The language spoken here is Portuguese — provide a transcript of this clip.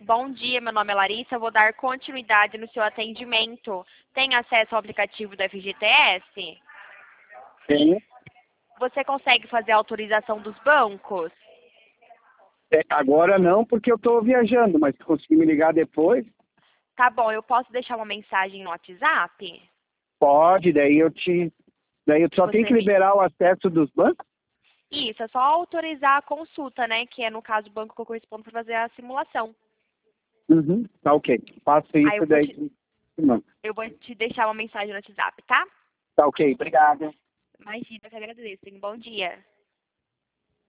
Bom dia, meu nome é Larissa, eu vou dar continuidade no seu atendimento. Tem acesso ao aplicativo do FGTS? Sim. Você consegue fazer a autorização dos bancos? Agora não, porque eu estou viajando, mas se conseguir me ligar depois, Tá bom, eu posso deixar uma mensagem no WhatsApp? pode, daí eu só tenho Você que me... liberar o acesso dos bancos? Isso, é só autorizar a consulta, né? Que é, no caso, o banco que eu correspondo para fazer a simulação. Uhum. Tá ok. Faço Aí isso daí. Não. eu vou te deixar uma mensagem no WhatsApp, tá? Tá ok, obrigado. Imagina, eu que agradeço. Tenha um bom dia.